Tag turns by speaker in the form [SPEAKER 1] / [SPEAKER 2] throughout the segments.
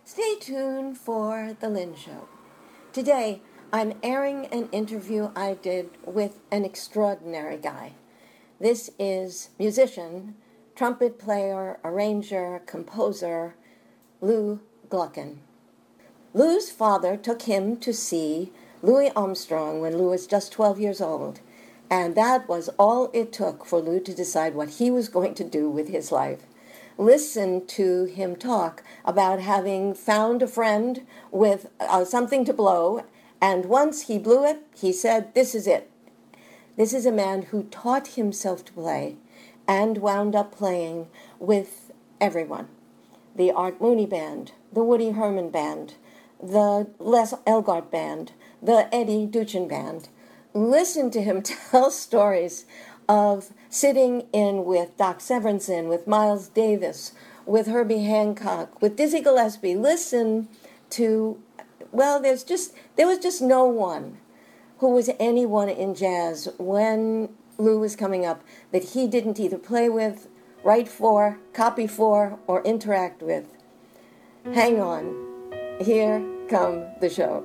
[SPEAKER 1] Stay tuned for The Lynn Show. Today, I'm airing an interview I did with an extraordinary guy. This is musician, trumpet player, arranger, composer, Lou Gluckin. Lou's father took him to see Louis Armstrong when Lou was just 12 years old, and that was all it took for Lou to decide what he was going to do with his life. Listen to him talk about having found a friend with something to blow, and once he blew it, he said, "This is it." This is a man who taught himself to play and wound up playing with everyone. The Art Mooney Band, the Woody Herman Band, the Les Elgart Band, the Eddie Duchin Band. Listen to him tell stories of sitting in with Doc Severinsen, with Miles Davis, with Herbie Hancock, with Dizzy Gillespie. Listen to, well, there was just no one who was anyone in jazz when Lou was coming up that he didn't either play with, write for, copy for, or interact with. Hang on. Here come the show.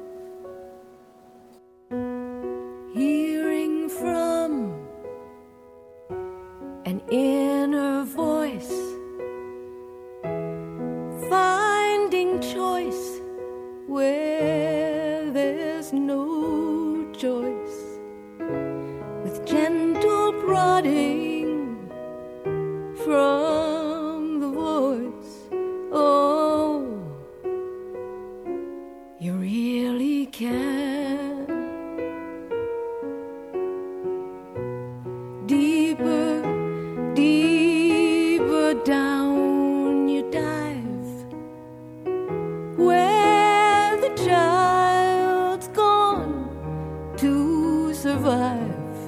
[SPEAKER 2] Hearing from an inner voice, finding choice where there's no choice, with gentle prodding from the voice. Oh, you really can. Deeper, deeper down you dive, where the child's gone to survive,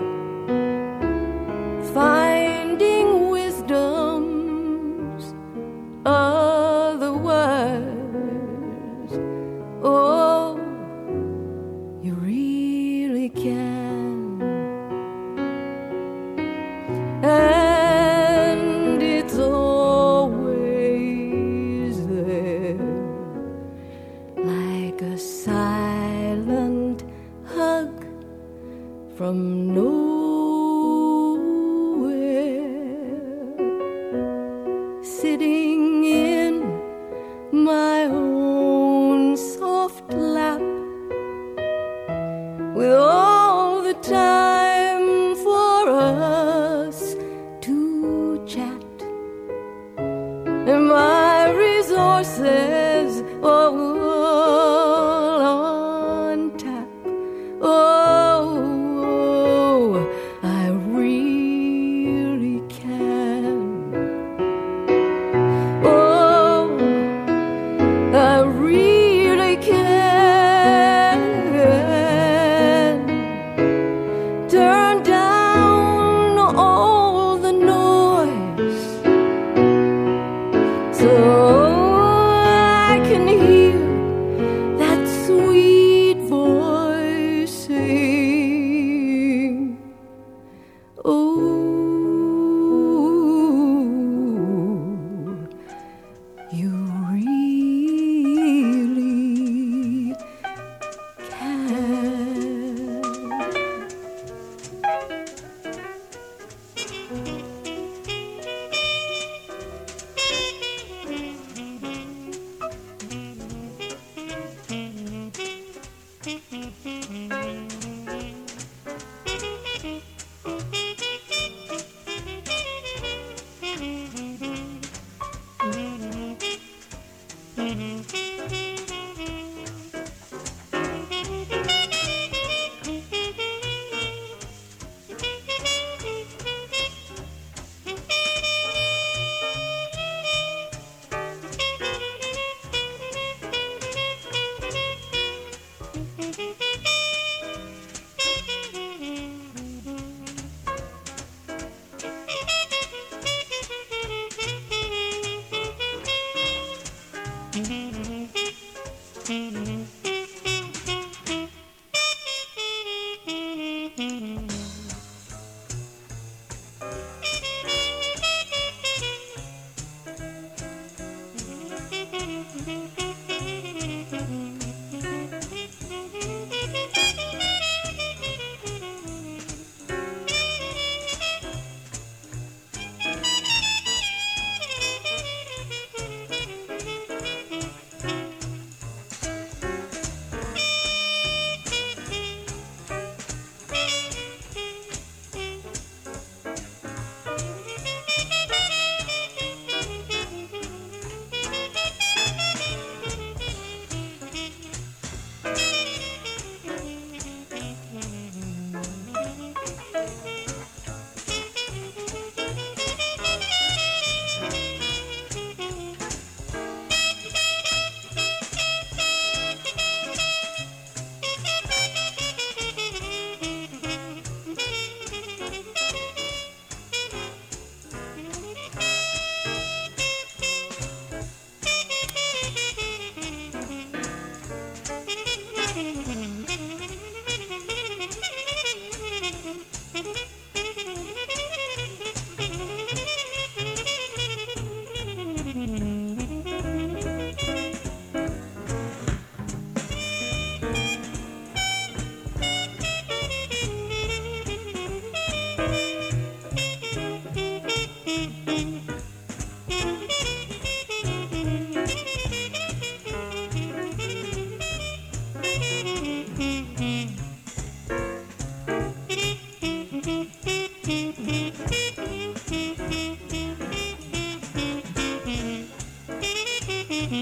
[SPEAKER 2] finding wisdom's otherwise. Oh, you really can. And it's always there, like a silent hug from nowhere, sitting in my own soft lap, with all the time for us to chat, and my resources all on tap. Oh, I really can. Oh, I really can. Turn down all the noise so I can hear that sweet voice sing. Oh, you really can.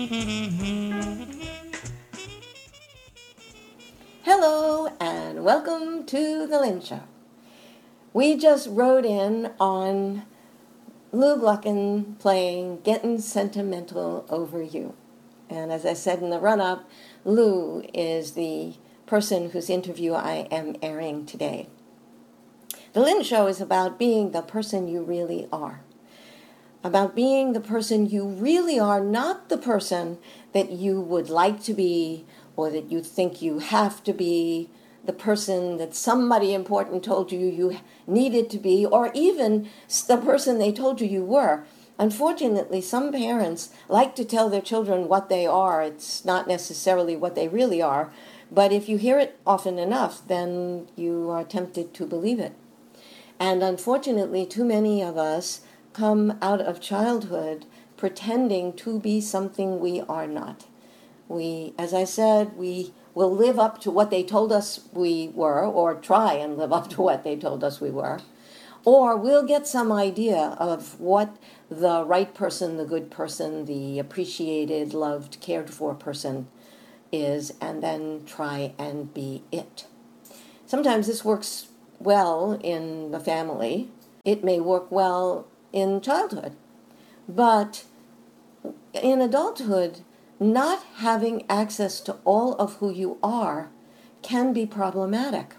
[SPEAKER 1] Hello and welcome to The Lynn Show. We just wrote in on Lou Gluckin playing Getting Sentimental Over You. And as I said in the run-up, Lou is the person whose interview I am airing today. The Lynn Show is about being the person you really are. About being the person you really are, not the person that you would like to be or that you think you have to be, the person that somebody important told you needed to be, or even the person they told you were. Unfortunately, some parents like to tell their children what they are. It's not necessarily what they really are, but if you hear it often enough, then you are tempted to believe it. And unfortunately, too many of us come out of childhood pretending to be something we are not. We, as I said, we will live up to what they told us we were, or try and live up to what they told us we were, or we'll get some idea of what the right person, the good person, the appreciated, loved, cared for person is, and then try and be it. Sometimes this works well in the family. It may work well in childhood. But in adulthood, not having access to all of who you are can be problematic.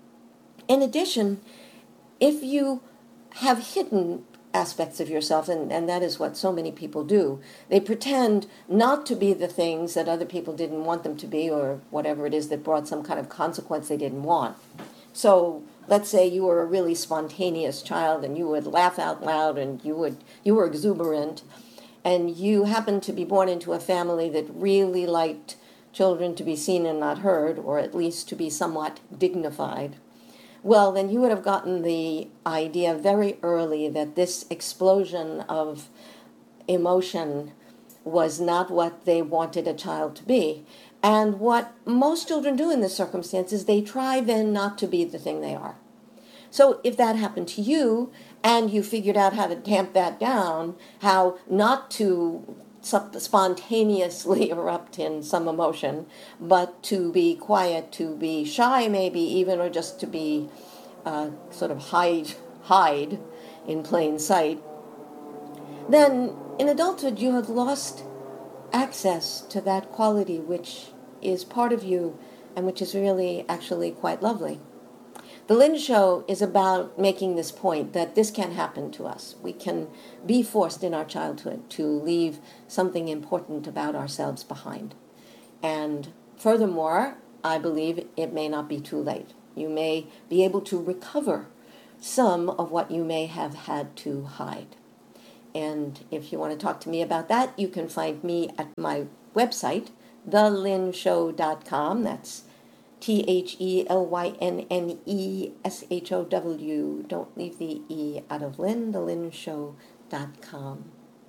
[SPEAKER 1] In addition, if you have hidden aspects of yourself, and that is what so many people do, they pretend not to be the things that other people didn't want them to be, or whatever it is that brought some kind of consequence they didn't want. So let's say you were a really spontaneous child and you would laugh out loud and you were exuberant, and you happened to be born into a family that really liked children to be seen and not heard, or at least to be somewhat dignified. Well, then you would have gotten the idea very early that this explosion of emotion was not what they wanted a child to be. And what most children do in this circumstance is they try then not to be the thing they are. So if that happened to you, and you figured out how to tamp that down, how not to spontaneously erupt in some emotion, but to be quiet, to be shy maybe even, or just to be sort of hide in plain sight, then in adulthood you have lost access to that quality which is part of you and which is really actually quite lovely. The Lynn Show is about making this point that this can happen to us. We can be forced in our childhood to leave something important about ourselves behind. And furthermore, I believe it may not be too late. You may be able to recover some of what you may have had to hide. And if you want to talk to me about that, you can find me at my website, thelynnshow.com. That's THELYNNESHOW. Don't leave the E out of Lynn, thelynnshow.com.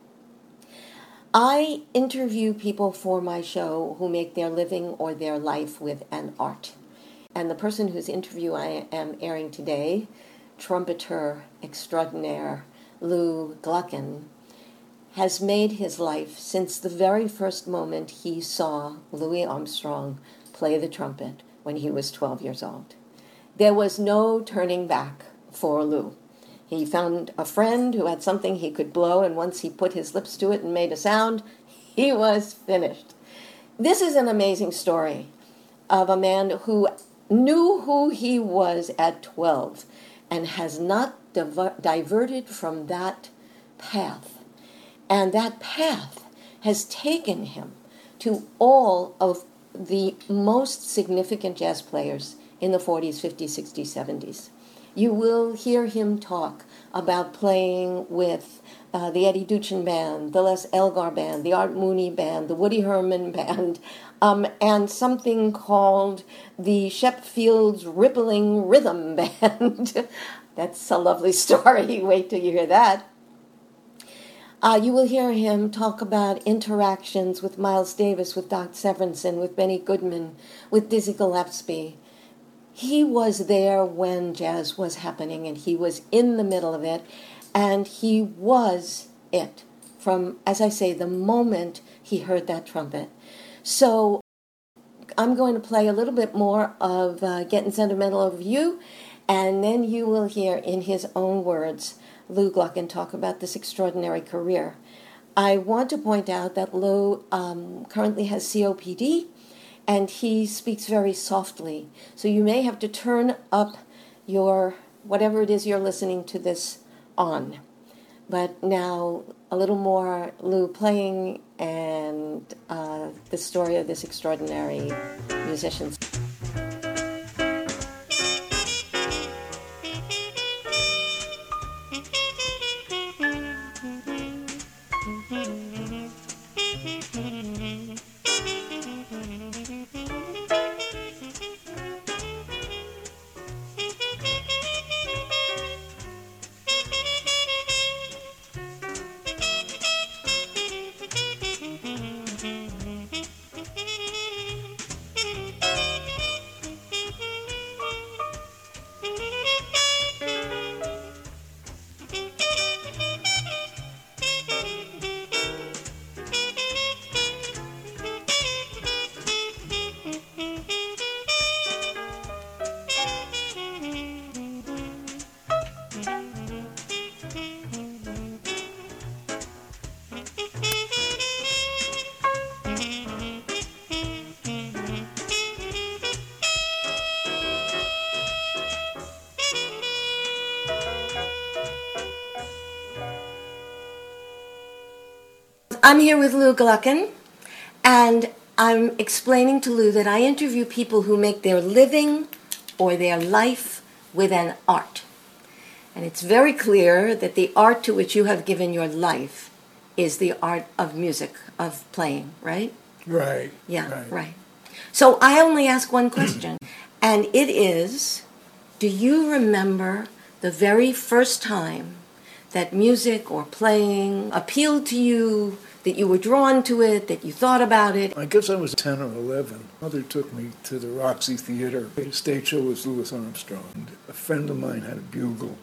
[SPEAKER 1] I interview people for my show who make their living or their life with an art. And the person whose interview I am airing today, trumpeter extraordinaire Lou Gluckin, has made his life since the very first moment he saw Louis Armstrong play the trumpet when he was 12 years old. There was no turning back for Lou. He found a friend who had something he could blow, and once he put his lips to it and made a sound, he was finished. This is an amazing story of a man who knew who he was at 12 and has not diverted from that path. And that path has taken him to all of the most significant jazz players in the 40s, 50s, 60s, 70s. You will hear him talk about playing with the Eddie Duchin Band, the Les Elgar Band, the Art Mooney Band, the Woody Herman Band, and something called the Sheffields Rippling Rhythm Band. That's a lovely story. Wait till you hear that. You will hear him talk about interactions with Miles Davis, with Doc Severinsen, with Benny Goodman, with Dizzy Gillespie. He was there when jazz was happening, and he was in the middle of it, and he was it from, as I say, the moment he heard that trumpet. So I'm going to play a little bit more of Getting Sentimental Over You, and then you will hear in his own words Lou Gluckin talk about this extraordinary career. I want to point out that Lou currently has COPD, and he speaks very softly. So you may have to turn up your, whatever it is you're listening to this on. But now, a little more Lou playing and the story of this extraordinary musician. I'm here with Lou Gluckin, and I'm explaining to Lou that I interview people who make their living or their life with an art. And it's very clear that the art to which you have given your life is the art of music, of playing, right?
[SPEAKER 3] Right.
[SPEAKER 1] Yeah, right. So I only ask one question, and it is, do you remember the very first time that music or playing appealed to you, that you were drawn to it, that you thought about it?
[SPEAKER 3] I guess I was 10 or 11. Mother took me to the Roxy Theater. The stage show was Louis Armstrong. A friend of mine had a bugle.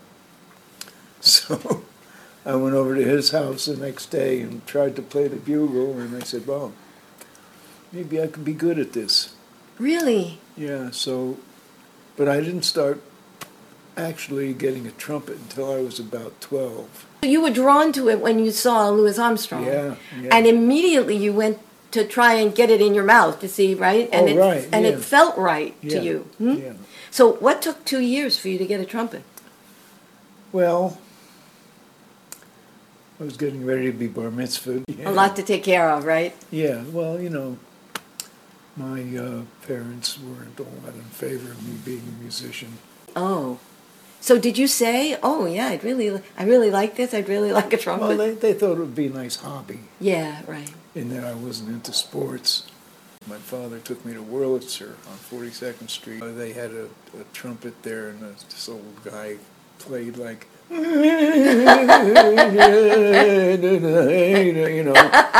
[SPEAKER 3] So I went over to his house the next day and tried to play the bugle, and I said, well, maybe I could be good at this.
[SPEAKER 1] Really?
[SPEAKER 3] Yeah, so, but I didn't start actually getting a trumpet until I was about 12.
[SPEAKER 1] You were drawn to it when you saw Louis Armstrong.
[SPEAKER 3] Yeah.
[SPEAKER 1] And immediately you went to try and get it in your mouth to see, right? And it felt right to you.
[SPEAKER 3] Yeah.
[SPEAKER 1] So what took 2 years for you to get a trumpet?
[SPEAKER 3] Well, I was getting ready to be bar mitzvahed. Yeah.
[SPEAKER 1] A lot to take care of, right?
[SPEAKER 3] Yeah, well, you know, my parents weren't all that in favor of me being a musician.
[SPEAKER 1] Oh. So did you say, oh, yeah, I really like this, I'd really like a trumpet?
[SPEAKER 3] Well, they thought it would be a nice hobby.
[SPEAKER 1] Yeah, right.
[SPEAKER 3] In that I wasn't into sports. My father took me to Wurlitzer on 42nd Street. They had a trumpet there, and this old guy played like, you know.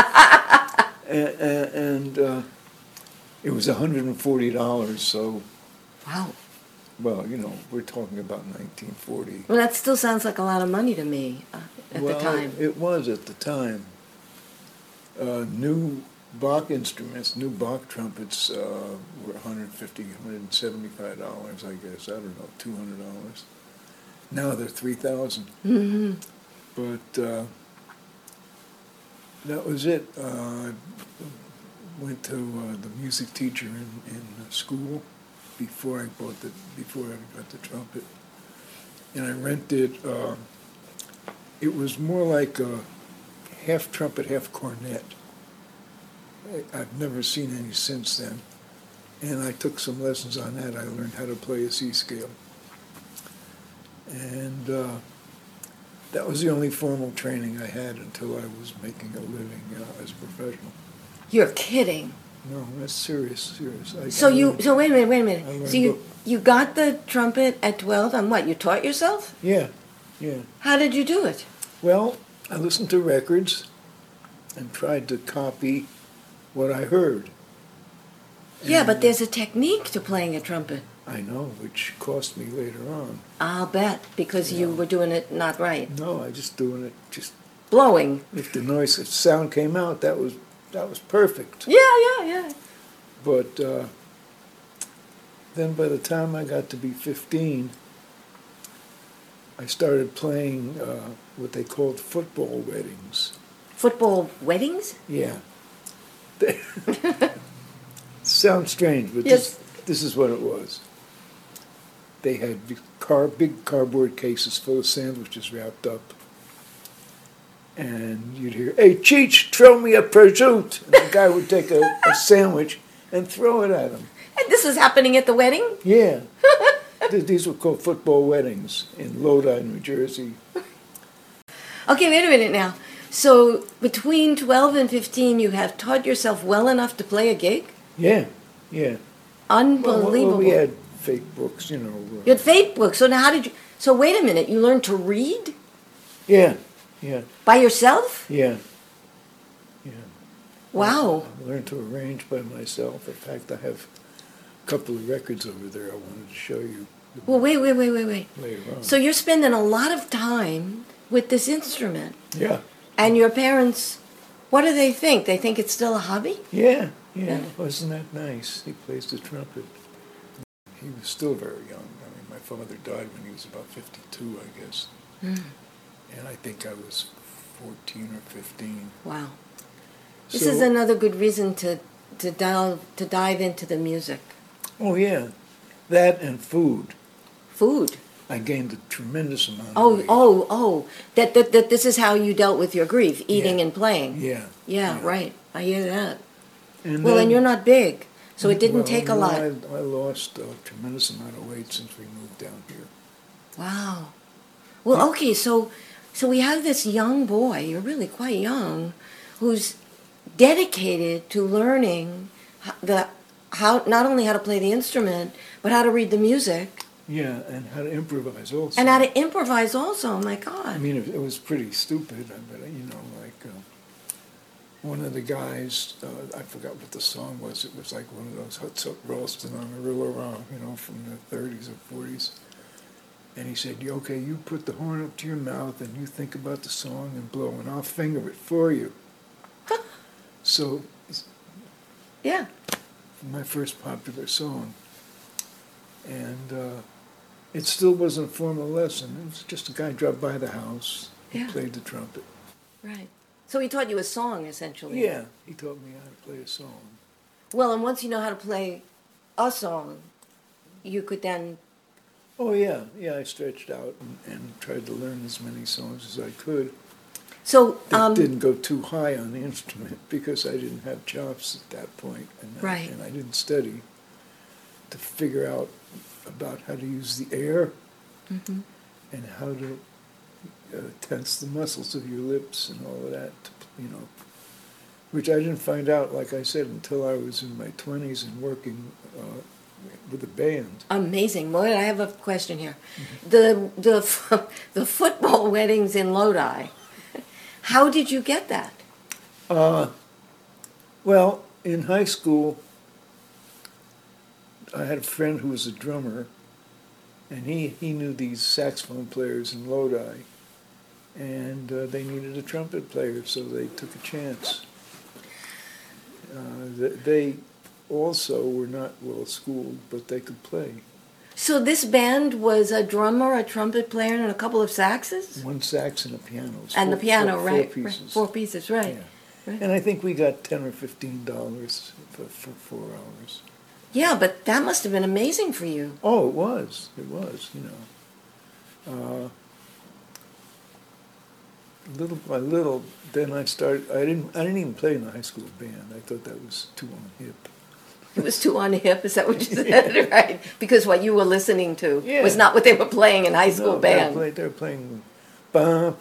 [SPEAKER 3] And it was $140, so...
[SPEAKER 1] Wow.
[SPEAKER 3] Well, you know, we're talking about 1940.
[SPEAKER 1] Well, that still sounds like a lot of money to me at the time.
[SPEAKER 3] It was at the time. New Bach instruments, new Bach trumpets were $150, $175, I guess. I don't know, $200. Now they're $3,000.
[SPEAKER 1] Mm-hmm.
[SPEAKER 3] But that was it. I went to the music teacher in school before I got the trumpet, and I rented. It was more like a half trumpet, half cornet. I've never seen any since then, and I took some lessons on that. I learned how to play a C scale, and that was the only formal training I had until I was making a living as a professional.
[SPEAKER 1] You're kidding.
[SPEAKER 3] No, that's serious.
[SPEAKER 1] So wait a minute. So you got the trumpet at 12 and what, you taught yourself?
[SPEAKER 3] Yeah.
[SPEAKER 1] How did you do it?
[SPEAKER 3] Well, I listened to records and tried to copy what I heard.
[SPEAKER 1] Yeah, but there's a technique to playing a trumpet.
[SPEAKER 3] I know, which cost me later on.
[SPEAKER 1] I'll bet, because you were doing it not right.
[SPEAKER 3] No, I just doing it, just...
[SPEAKER 1] Blowing.
[SPEAKER 3] If the sound came out, that was that was perfect.
[SPEAKER 1] Yeah.
[SPEAKER 3] But then by the time I got to be 15, I started playing what they called football weddings.
[SPEAKER 1] Football weddings?
[SPEAKER 3] Yeah. Sounds strange, but
[SPEAKER 1] Yes.
[SPEAKER 3] this is what it was. They had big cardboard cases full of sandwiches wrapped up. And you'd hear, "Hey, Cheech, throw me a prosciutto." And the guy would take a sandwich and throw it at him.
[SPEAKER 1] And this was happening at the wedding?
[SPEAKER 3] Yeah. These were called football weddings in Lodi, New Jersey.
[SPEAKER 1] Okay, wait a minute now. So between 12 and 15, you have taught yourself well enough to play a gig?
[SPEAKER 3] Yeah.
[SPEAKER 1] Unbelievable.
[SPEAKER 3] Well, we had fake books, you know.
[SPEAKER 1] You had fate books. So now how did you... So wait a minute. You learned to read
[SPEAKER 3] Yeah.
[SPEAKER 1] by yourself?
[SPEAKER 3] Yeah.
[SPEAKER 1] Wow.
[SPEAKER 3] I learned to arrange by myself. In fact, I have a couple of records over there I wanted to show you
[SPEAKER 1] Well, wait.
[SPEAKER 3] later on.
[SPEAKER 1] So you're spending a lot of time with this instrument.
[SPEAKER 3] Yeah.
[SPEAKER 1] And your parents, what do they think? They think it's still a hobby?
[SPEAKER 3] Yeah.
[SPEAKER 1] Yeah.
[SPEAKER 3] Wasn't that nice? He plays the trumpet. He was still very young. I mean, my father died when he was about 52, I guess. And I think I was 14 or 15.
[SPEAKER 1] Wow. This
[SPEAKER 3] So-
[SPEAKER 1] is another good reason to dive into the music.
[SPEAKER 3] Oh, yeah. That and food.
[SPEAKER 1] Food.
[SPEAKER 3] I gained a tremendous amount of weight.
[SPEAKER 1] Oh. That this is how you dealt with your grief, eating
[SPEAKER 3] Yeah.
[SPEAKER 1] and playing.
[SPEAKER 3] Yeah.
[SPEAKER 1] Right. I hear that.
[SPEAKER 3] And
[SPEAKER 1] Well,
[SPEAKER 3] then-
[SPEAKER 1] and you're not big, so it didn't
[SPEAKER 3] well,
[SPEAKER 1] take a
[SPEAKER 3] no,
[SPEAKER 1] lot.
[SPEAKER 3] I lost a tremendous amount of weight since we moved down here.
[SPEAKER 1] Wow. Well, okay, so we have this young boy, you're really quite young, who's dedicated to learning how not only how to play the instrument, but how to read the music.
[SPEAKER 3] Yeah, and how to improvise also.
[SPEAKER 1] And how to improvise also, oh my
[SPEAKER 3] I
[SPEAKER 1] God.
[SPEAKER 3] mean, it was pretty stupid, but you know, like one of the guys, I forgot what the song was. It was like one of those Hot Soap Ralston on a Rilla, you know, from the 30s or 40s. And he said, "Okay, you put the horn up to your mouth and you think about the song and blow, and I'll finger it for you." So,
[SPEAKER 1] Yeah.
[SPEAKER 3] my first popular song. And it still wasn't a formal lesson. It was just a guy dropped by the house and
[SPEAKER 1] Yeah.
[SPEAKER 3] played the trumpet.
[SPEAKER 1] Right. So he taught you a song, essentially.
[SPEAKER 3] Yeah, he taught me how to play a song.
[SPEAKER 1] Well, and once you know how to play a song, you could then...
[SPEAKER 3] Oh, yeah. I stretched out and tried to learn as many songs as I could.
[SPEAKER 1] So,
[SPEAKER 3] That didn't go too high on the instrument because I didn't have chops at that point.
[SPEAKER 1] Right.
[SPEAKER 3] And I didn't study to figure out about how to use the air and how to tense the muscles of your lips and all of that, you know, which I didn't find out, like I said, until I was in my 20s and working with a band.
[SPEAKER 1] Amazing. Lloyd, I have a question here. The football weddings in Lodi, how did you get that?
[SPEAKER 3] Well, in high school, I had a friend who was a drummer, and he knew these saxophone players in Lodi, and they needed a trumpet player, so they took a chance. They also were not well schooled, but they could play.
[SPEAKER 1] So this band was a drummer, a trumpet player, and a couple of saxes?
[SPEAKER 3] One sax and a piano.
[SPEAKER 1] And the piano,
[SPEAKER 3] four
[SPEAKER 1] right.
[SPEAKER 3] pieces.
[SPEAKER 1] Right. 4 pieces, right.
[SPEAKER 3] Yeah.
[SPEAKER 1] Right.
[SPEAKER 3] And I think we got $10 or $15 for 4 hours.
[SPEAKER 1] Yeah, but that must have been amazing for you.
[SPEAKER 3] Oh, it was, you know. Little by little, then I started. I didn't even play in the high school band. I thought that was too on hip.
[SPEAKER 1] It was too on the hip, is that what you said? Right. Because what you were listening to was
[SPEAKER 3] Yeah.
[SPEAKER 1] not what they were playing in high school band.
[SPEAKER 3] They're playing. Right.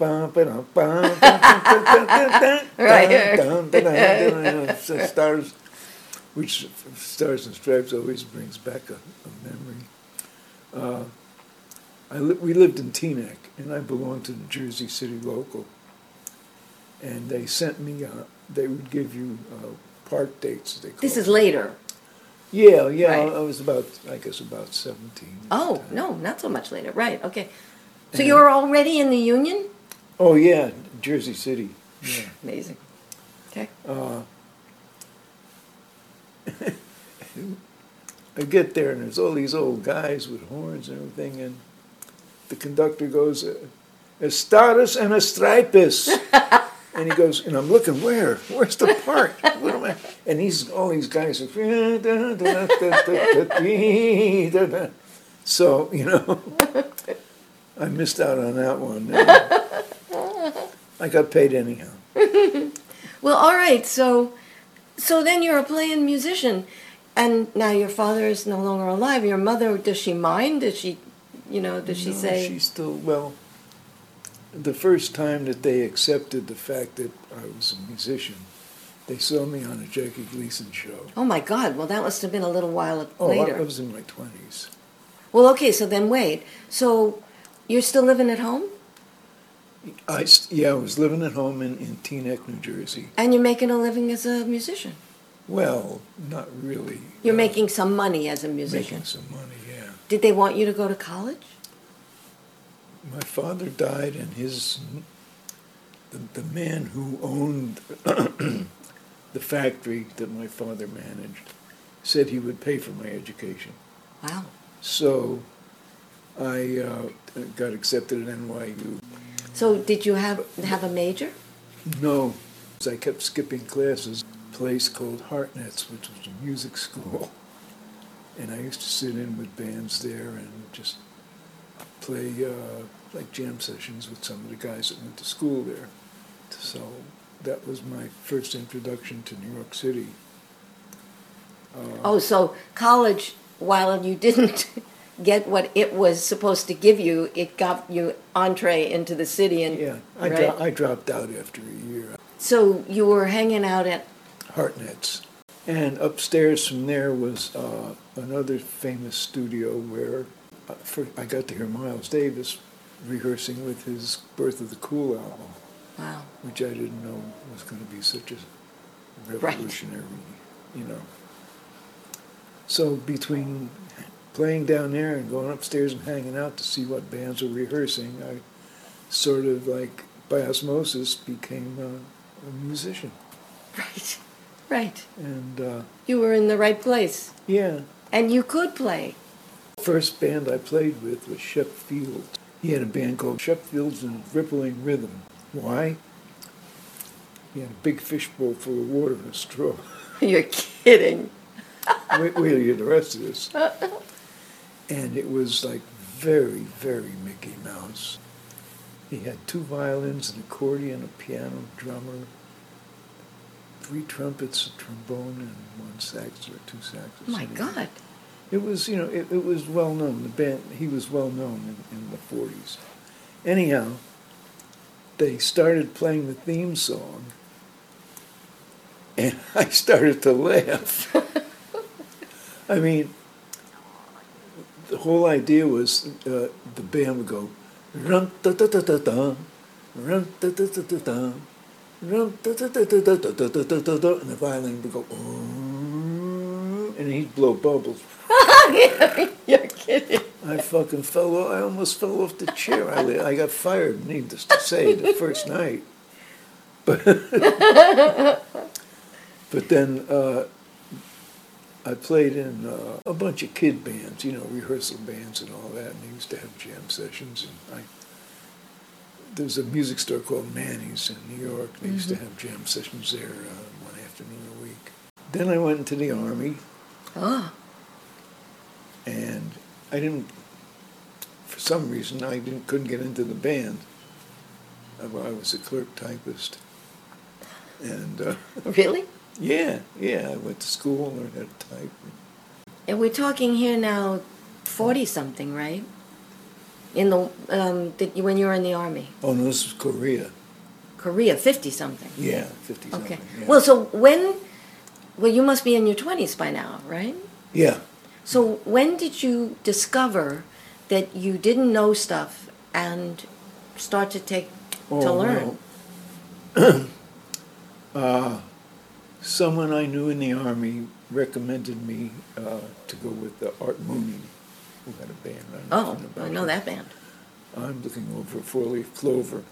[SPEAKER 3] Stars, which Stars and Stripes always brings back a memory. We lived in Teaneck, and I belonged to the Jersey City Local. And they sent me, they would give you park dates, they call
[SPEAKER 1] This is
[SPEAKER 3] it.
[SPEAKER 1] later.
[SPEAKER 3] Yeah,
[SPEAKER 1] Right.
[SPEAKER 3] I was about 17. at
[SPEAKER 1] Oh,
[SPEAKER 3] the time.
[SPEAKER 1] no, not so much later. Right, okay. So you were already in the Union?
[SPEAKER 3] Oh, yeah, Jersey City, yeah.
[SPEAKER 1] Amazing. Okay.
[SPEAKER 3] I get there, and there's all these old guys with horns and everything, and the conductor goes, Estados and Stripes. And he goes, and I'm looking, where's the part? What am I? And all these guys are, so, I missed out on that one. I got paid anyhow.
[SPEAKER 1] Well, all right, so then you're a playing musician, and now your father is no longer alive. Your mother, does she mind? Does she say?
[SPEAKER 3] She's still, well, the first time that they accepted the fact that I was a musician, they saw me on a Jackie Gleason show.
[SPEAKER 1] Oh, my God. Well, that must have been a little while
[SPEAKER 3] Oh,
[SPEAKER 1] later.
[SPEAKER 3] I was in my 20s.
[SPEAKER 1] Well, okay, so then wait. So you're still living at home?
[SPEAKER 3] I was living at home in Teaneck, New Jersey.
[SPEAKER 1] And you're making a living as a musician?
[SPEAKER 3] Well, not really.
[SPEAKER 1] You're making some money as a musician?
[SPEAKER 3] Making some money, yeah.
[SPEAKER 1] Did they want you to go to college?
[SPEAKER 3] My father died, and the man who owned the factory that my father managed said he would pay for my education.
[SPEAKER 1] Wow.
[SPEAKER 3] So I got accepted at NYU.
[SPEAKER 1] So did you have a major?
[SPEAKER 3] No, I kept skipping classes. A place called Hartnett's, which was a music school, and I used to sit in with bands there and just play like jam sessions with some of the guys that went to school there. So that was my first introduction to New York City.
[SPEAKER 1] So college, while you didn't get what it was supposed to give you, it got you entree into the city. And
[SPEAKER 3] yeah,
[SPEAKER 1] right?
[SPEAKER 3] I dropped out after a year.
[SPEAKER 1] So you were hanging out at
[SPEAKER 3] Hartnett's. And upstairs from there was another famous studio where I got to hear Miles Davis rehearsing with his Birth of the Cool album.
[SPEAKER 1] Wow.
[SPEAKER 3] Which I didn't know was going to be such a revolutionary, So between playing down there and going upstairs and hanging out to see what bands were rehearsing, I sort of like by osmosis became a musician.
[SPEAKER 1] Right.
[SPEAKER 3] And
[SPEAKER 1] you were in the right place.
[SPEAKER 3] Yeah.
[SPEAKER 1] And you could play.
[SPEAKER 3] First band I played with was Shep Fields. He had a band called Shep Fields and Rippling Rhythm. Why? He had a big fishbowl full of water and a straw.
[SPEAKER 1] You're kidding.
[SPEAKER 3] Wait till you hear the rest of this. And it was like very, very Mickey Mouse. He had 2 violins, an accordion, a piano, drummer, 3 trumpets, a trombone, and 1 sax or 2 saxes.
[SPEAKER 1] My God.
[SPEAKER 3] It was, it was well known. The band, he was well known in the 40s. Anyhow, they started playing the theme song, and I started to laugh. I mean, the whole idea was the band would go, rum-da-da-da-da-dum, rum-da-da-da-da-dum, rum-da-da-da-da-da-da-da-da-da, and the violin would go, and he'd blow bubbles.
[SPEAKER 1] You're kidding.
[SPEAKER 3] I fucking I almost fell off the chair. I got fired, needless to say, the first night. But then I played in a bunch of kid bands, rehearsal bands and all that, and they used to have jam sessions. And there was a music store called Manny's in New York. They used to have jam sessions there one afternoon a week. Then I went into the Army.
[SPEAKER 1] Oh.
[SPEAKER 3] And I didn't, for some reason, couldn't get into the band. I was a clerk typist. And
[SPEAKER 1] Really?
[SPEAKER 3] Yeah, I went to school, learned how to type.
[SPEAKER 1] And we're talking here now 40-something, right? In the when you were in the Army.
[SPEAKER 3] Oh, no, this was Korea.
[SPEAKER 1] Korea, 50-something.
[SPEAKER 3] Yeah, 50-something.
[SPEAKER 1] Okay.
[SPEAKER 3] Yeah.
[SPEAKER 1] Well, so you must be in your 20s by now, right?
[SPEAKER 3] Yeah.
[SPEAKER 1] So when did you discover that you didn't know stuff and start to learn?
[SPEAKER 3] Well, someone I knew in the Army recommended me to go with Art Mooney, who had a band.
[SPEAKER 1] I know that band.
[SPEAKER 3] I'm looking over 4-Leaf Clover,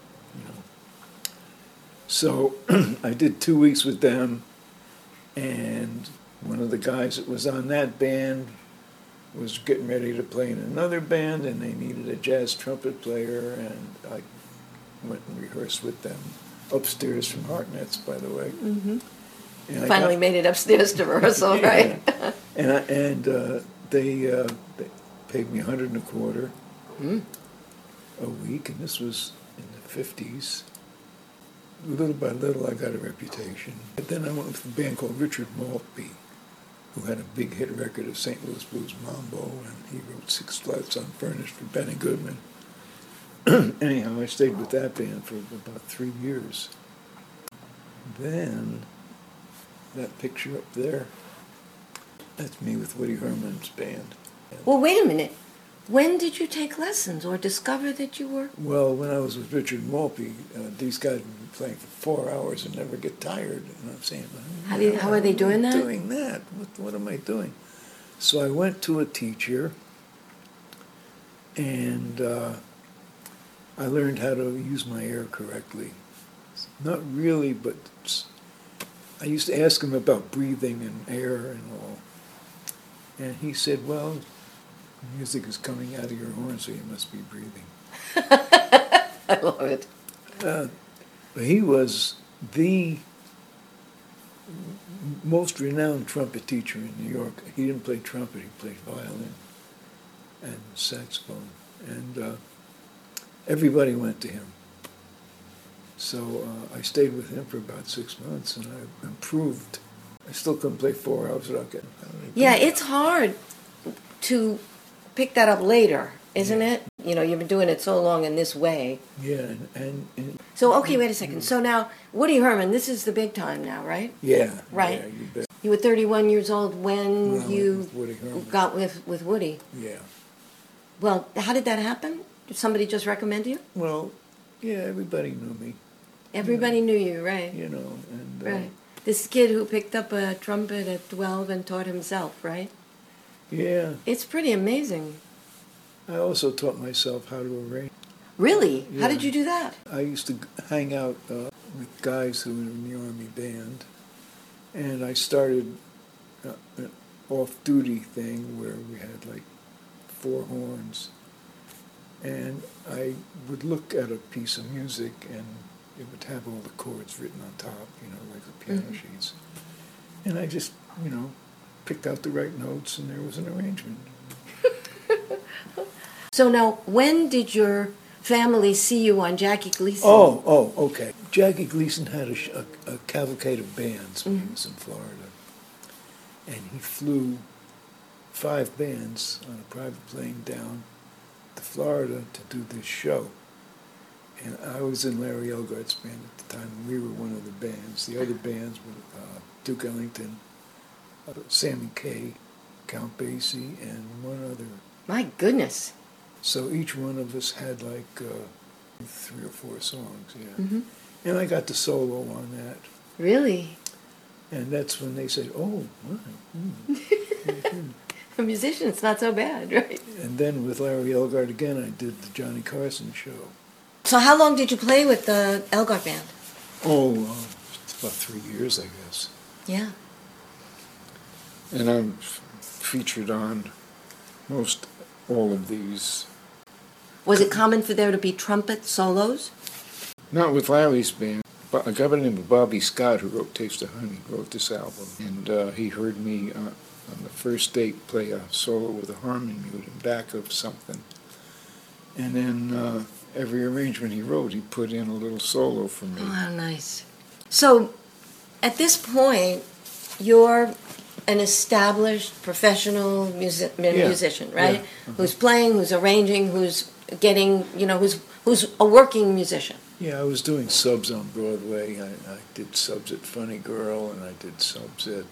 [SPEAKER 3] So I did 2 weeks with them, and one of the guys that was on that band was getting ready to play in another band, and they needed a jazz trumpet player, and I went and rehearsed with them upstairs from Hartnett's, by the way.
[SPEAKER 1] Mm-hmm.
[SPEAKER 3] And
[SPEAKER 1] Finally made it upstairs to rehearsal, right?
[SPEAKER 3] And they paid me $125 a week, and this was in the 50s. Little by little, I got a reputation. But then I went with a band called Richard Maltby, who had a big hit record of St. Louis Blues Mambo, and he wrote 6 Flats Unfurnished for Benny Goodman. Anyhow, I stayed with that band for about 3 years. Then, that picture up there, that's me with Woody Herman's band.
[SPEAKER 1] Well, wait a minute. When did you take lessons or discover that you were?
[SPEAKER 3] Well, when I was with Richard Maltby, these guys would be playing for 4 hours and never get tired. And I'm saying,
[SPEAKER 1] How are they doing that?
[SPEAKER 3] Doing that? What am I doing? So I went to a teacher, and I learned how to use my air correctly. Not really, but I used to ask him about breathing and air and all. And he said, well, music is coming out of your horn, so you must be breathing.
[SPEAKER 1] I love it.
[SPEAKER 3] He was the most renowned trumpet teacher in New York. He didn't play trumpet, he played violin and saxophone. And everybody went to him. So I stayed with him for about 6 months, and I improved. I still couldn't play 4 hours without getting pounded.
[SPEAKER 1] Yeah, it's hard to pick that up later, isn't it? You know, you've been doing it so long in this way.
[SPEAKER 3] Yeah, and
[SPEAKER 1] So, okay, wait a second. So now, Woody Herman, this is the big time now, right?
[SPEAKER 3] yeah,
[SPEAKER 1] Right.
[SPEAKER 3] Yeah, you bet.
[SPEAKER 1] You were 31 years old when
[SPEAKER 3] I
[SPEAKER 1] you
[SPEAKER 3] went with Woody Herman.
[SPEAKER 1] got with Woody.
[SPEAKER 3] Yeah.
[SPEAKER 1] Well, how did that happen? Did somebody just recommend you?
[SPEAKER 3] Well, yeah, everybody knew me,
[SPEAKER 1] Everybody knew you, right?
[SPEAKER 3] you know, and
[SPEAKER 1] Right. This kid who picked up a trumpet at 12 and taught himself, right?
[SPEAKER 3] yeah.
[SPEAKER 1] It's pretty amazing.
[SPEAKER 3] I also taught myself how to arrange.
[SPEAKER 1] Really?
[SPEAKER 3] Yeah.
[SPEAKER 1] How did you do that?
[SPEAKER 3] I used to hang out with guys who were in the Army band, and I started an off-duty thing where we had like 4 horns, and I would look at a piece of music and it would have all the chords written on top, you know, like the piano sheets. And I just, you know, picked out the right notes, and there was an arrangement.
[SPEAKER 1] So now, when did your family see you on Jackie Gleason?
[SPEAKER 3] Oh, okay. Jackie Gleason had a cavalcade of bands when he was in Florida. And he flew 5 bands on a private plane down to Florida to do this show. And I was in Larry Elgart's band at the time, and we were one of the bands. The other bands were Duke Ellington, Sammy Kaye, Count Basie, and one other.
[SPEAKER 1] My goodness.
[SPEAKER 3] So each one of us had like 3 or 4 songs, yeah.
[SPEAKER 1] Mm-hmm.
[SPEAKER 3] And I got the solo on that.
[SPEAKER 1] Really?
[SPEAKER 3] And that's when they said, oh, my.
[SPEAKER 1] A musician, it's not so bad, right?
[SPEAKER 3] And then with Larry Elgart again, I did the Johnny Carson show.
[SPEAKER 1] So how long did you play with the Elgart Band?
[SPEAKER 3] Oh, about 3 years, I guess.
[SPEAKER 1] Yeah.
[SPEAKER 3] And I'm featured on most all of these.
[SPEAKER 1] Was it common for there to be trumpet solos?
[SPEAKER 3] Not with Larry's band. But a guy by the name of Bobby Scott, who wrote Taste of Honey, wrote this album. And he heard me on the first date play a solo with a harmony mute in back of something. And then every arrangement he wrote, he put in a little solo for me.
[SPEAKER 1] Oh, how nice. So, at this point, you're an established professional musician, right?
[SPEAKER 3] Yeah. Uh-huh.
[SPEAKER 1] Who's playing, who's arranging, who's getting, you know, who's a working musician.
[SPEAKER 3] Yeah, I was doing subs on Broadway. I did subs at Funny Girl, and I did subs at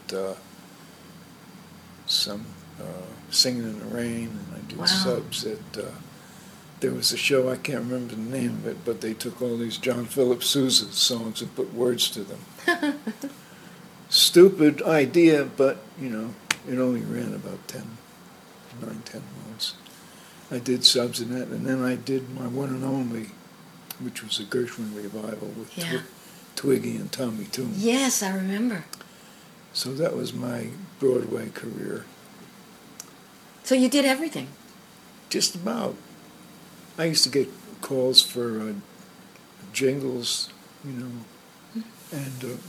[SPEAKER 3] some Singing in the Rain, and I did subs at... there was a show, I can't remember the name of it, but they took all these John Philip Sousa songs and put words to them. Stupid idea, but, you know, it only ran about 10 months. I did subs in that, and then I did my one and only, which was a Gershwin revival with Twiggy and Tommy Tune.
[SPEAKER 1] Yes, I remember.
[SPEAKER 3] So that was my Broadway career.
[SPEAKER 1] So you did everything.
[SPEAKER 3] Just about. I used to get calls for jingles, you know, and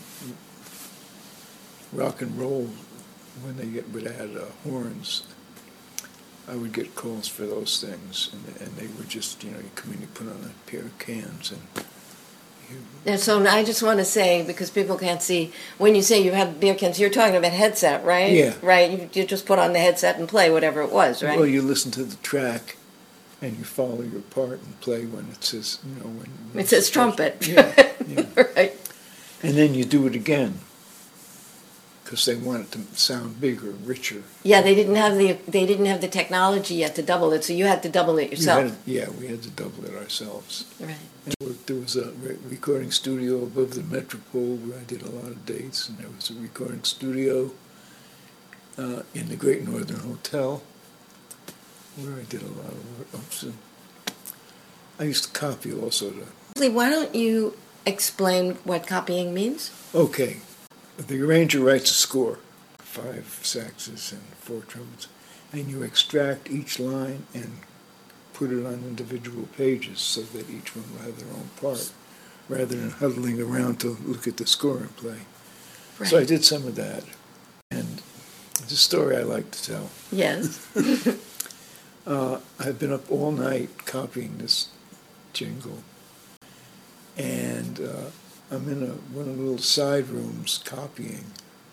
[SPEAKER 3] rock and roll when they would add horns. I would get calls for those things, and they were just, you know, you come in, you put on a pair of cans, and
[SPEAKER 1] And so I just want to say, because people can't see, when you say you have beer cans, you're talking about headset, right?
[SPEAKER 3] Yeah.
[SPEAKER 1] Right, you just put on the headset and play whatever it was, right?
[SPEAKER 3] well, you listen to the track, and you follow your part and play when it says, you know, when
[SPEAKER 1] It says trumpet.
[SPEAKER 3] Yeah, yeah.
[SPEAKER 1] Right.
[SPEAKER 3] And then you do it again, because they want it to sound bigger, richer.
[SPEAKER 1] Yeah, they didn't have the technology yet to double it, so you had to double it yourself.
[SPEAKER 3] We had to double it ourselves.
[SPEAKER 1] Right.
[SPEAKER 3] And there was a recording studio above the Metropole where I did a lot of dates, and there was a recording studio in the Great Northern Hotel where I did a lot of work. I used to copy also.
[SPEAKER 1] Why don't you explain what copying means?
[SPEAKER 3] Okay, the arranger writes a score, 5 saxes and 4 trumpets, and you extract each line and put it on individual pages so that each one will have their own part, rather than huddling around to look at the score and play.
[SPEAKER 1] Right.
[SPEAKER 3] So I did some of that, and it's a story I like to tell.
[SPEAKER 1] Yes.
[SPEAKER 3] I've been up all night copying this jingle, and I'm in one of the little side rooms copying,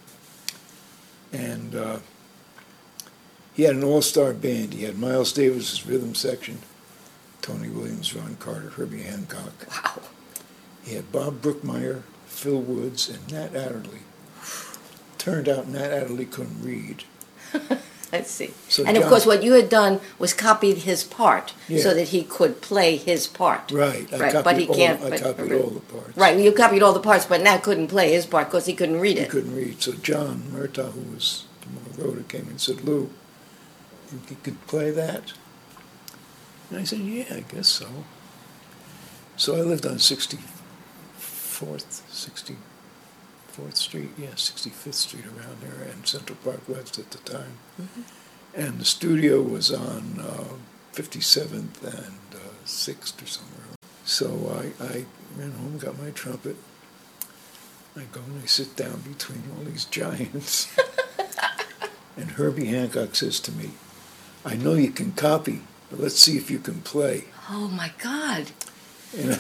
[SPEAKER 3] and he had an all-star band. He had Miles Davis's rhythm section, Tony Williams, Ron Carter, Herbie Hancock.
[SPEAKER 1] Wow.
[SPEAKER 3] He had Bob Brookmeyer, Phil Woods, and Nat Adderley. Turned out Nat Adderley couldn't read.
[SPEAKER 1] I see.
[SPEAKER 3] So
[SPEAKER 1] And of
[SPEAKER 3] John-
[SPEAKER 1] course, what you had done was copied his part
[SPEAKER 3] Yeah.
[SPEAKER 1] so that he could play his part.
[SPEAKER 3] Right.
[SPEAKER 1] Right, but he can't.
[SPEAKER 3] I copied all the parts.
[SPEAKER 1] Right, you copied all the parts, but Nat couldn't play his part because he couldn't read
[SPEAKER 3] He
[SPEAKER 1] it.
[SPEAKER 3] couldn't read. So John Murtaugh, who was who wrote it, came in and said, "Lou, you could play that?" And I said, "Yeah, I guess so." So I lived on 64th Street, 65th Street around there, and Central Park West at the time.
[SPEAKER 1] Mm-hmm.
[SPEAKER 3] And the studio was on 57th and 6th or somewhere. So I ran home, got my trumpet. I go and I sit down between all these giants. And Herbie Hancock says to me, "I know you can copy, but let's see if you can play."
[SPEAKER 1] Oh, my God.
[SPEAKER 3] And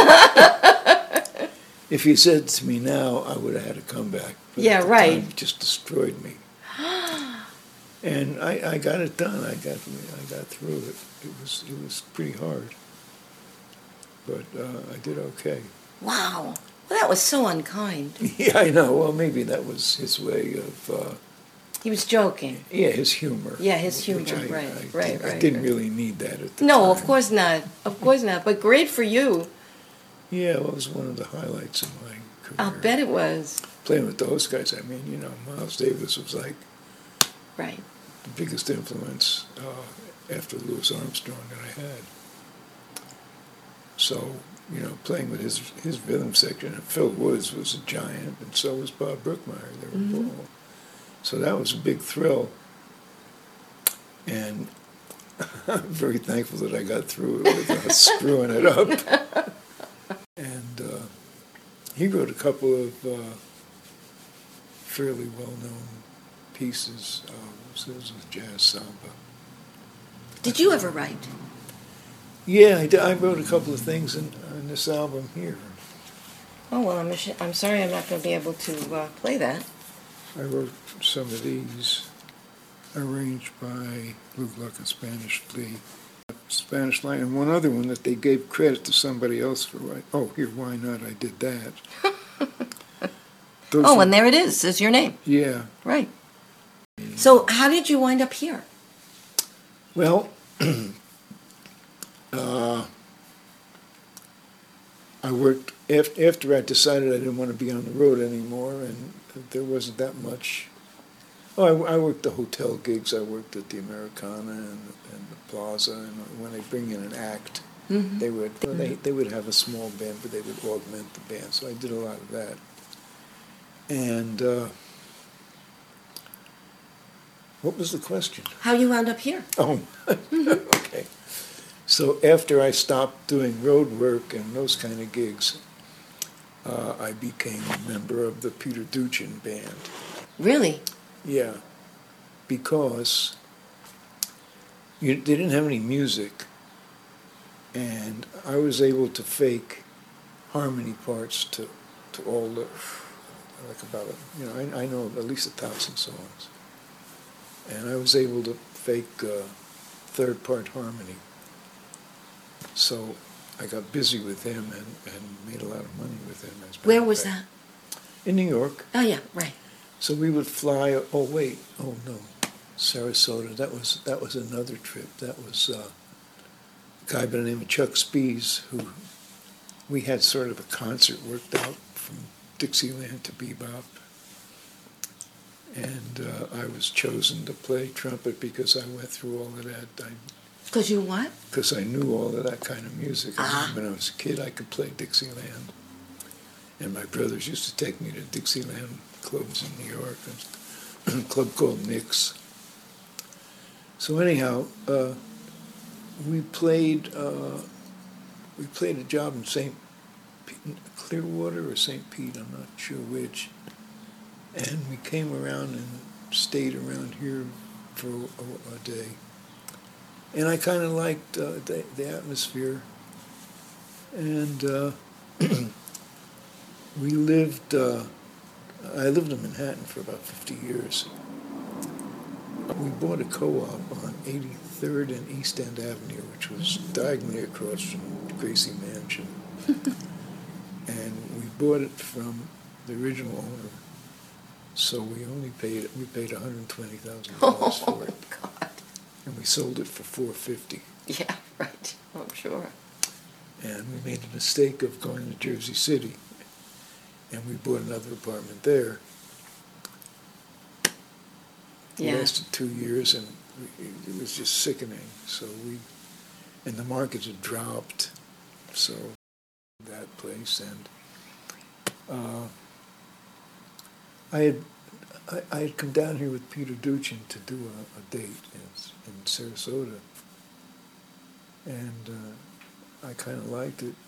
[SPEAKER 3] if he said to me now, I would have had a comeback. But
[SPEAKER 1] Yeah,
[SPEAKER 3] at the
[SPEAKER 1] right.
[SPEAKER 3] time, it just destroyed me. And I got it done. I got through it. It was pretty hard, but I did okay.
[SPEAKER 1] Wow. Well, that was so unkind.
[SPEAKER 3] Yeah, I know. Well, maybe that was his way of.
[SPEAKER 1] He was joking.
[SPEAKER 3] Yeah, his humor.
[SPEAKER 1] Yeah, his humor,
[SPEAKER 3] which
[SPEAKER 1] right.
[SPEAKER 3] I didn't really need that at the time.
[SPEAKER 1] No, of course not. Of course not. But great for you.
[SPEAKER 3] Yeah, well, it was one of the highlights of my career.
[SPEAKER 1] I'll bet it was.
[SPEAKER 3] Playing with those guys, I mean, you know, Miles Davis was like
[SPEAKER 1] Right.
[SPEAKER 3] the biggest influence after Louis Armstrong that I had. So, you know, playing with his rhythm section, and Phil Woods was a giant, and so was Bob Brookmeyer. They were all. So that was a big thrill. And I'm very thankful that I got through it without screwing it up. And he wrote a couple of fairly well-known pieces. It was a jazz samba.
[SPEAKER 1] Did you ever write?
[SPEAKER 3] Yeah, I wrote a couple of things on this album here.
[SPEAKER 1] Oh, well, I'm sorry I'm not going to be able to play that.
[SPEAKER 3] I wrote some of these, arranged by Lou Gluck and Spanish Flea. Spanish Line, and one other one that they gave credit to somebody else for. Oh, here, why not? I did that.
[SPEAKER 1] And there it is your name.
[SPEAKER 3] Yeah.
[SPEAKER 1] Right. So how did you wind up here?
[SPEAKER 3] Well, I worked, after I decided I didn't want to be on the road anymore, and there wasn't that much. Oh, I worked the hotel gigs. I worked at the Americana and the Plaza, and when they bring in an act, they would have a small band, but they would augment the band. So I did a lot of that. And What was the question?
[SPEAKER 1] How you wound up here?
[SPEAKER 3] Oh, okay. So after I stopped doing road work and those kind of gigs, I became a member of the Peter Duchin band.
[SPEAKER 1] Really?
[SPEAKER 3] Yeah, because they didn't have any music, and I was able to fake harmony parts to all the, like about, I know at least 1,000 songs. And I was able to fake third part harmony. So I got busy with him and made a lot of money with him.
[SPEAKER 1] Where was that?
[SPEAKER 3] In New York.
[SPEAKER 1] Oh, yeah, right.
[SPEAKER 3] So we would fly, Sarasota. That was another trip. That was a guy by the name of Chuck Spees, who we had sort of a concert worked out from Dixieland to bebop. And I was chosen to play trumpet because I went through all of that.
[SPEAKER 1] Because you what?
[SPEAKER 3] Because I knew all of that kind of music. When I was a kid, I could play Dixieland. And my brothers used to take me to Dixieland clubs in New York, a club called Nick's. So anyhow, we played a job in St. Clearwater or St. Pete, I'm not sure which. And we came around and stayed around here for a day. And I kind of liked the atmosphere. And we lived, I lived in Manhattan for about 50 years. We bought a co-op on 83rd and East End Avenue, which was diagonally across from Gracie Mansion. And we bought it from the original owner. So we paid $120,000 for it.
[SPEAKER 1] Oh, God.
[SPEAKER 3] And we sold it for $450.
[SPEAKER 1] Yeah, right. I'm sure.
[SPEAKER 3] And we made the mistake of going to Jersey City. And we bought another apartment there.
[SPEAKER 1] Yeah.
[SPEAKER 3] It lasted 2 years, and it was just sickening. And the markets had dropped. So that place, and I had come down here with Peter Duchin to do a date in Sarasota, and I kind of liked it.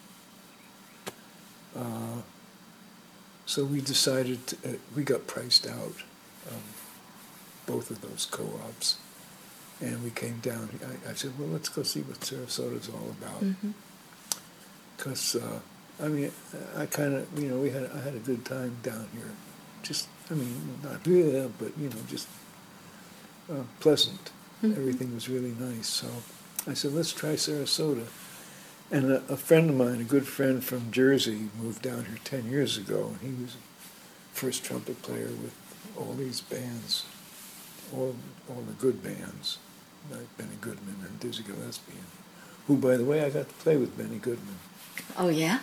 [SPEAKER 3] So we decided we got priced out both of those co-ops, and we came down. I said, well, let's go see what Sarasota's all about. Because, I kind of, I had a good time down here. Just, not real, but, just pleasant. Everything was really nice. So I said, let's try Sarasota. And a friend of mine, a good friend from Jersey, moved down here 10 years ago. And he was the first trumpet player with all these bands, all the good bands, like Benny Goodman and Dizzy Gillespie, who, by the way, I got to play with Benny Goodman.
[SPEAKER 1] Oh, yeah?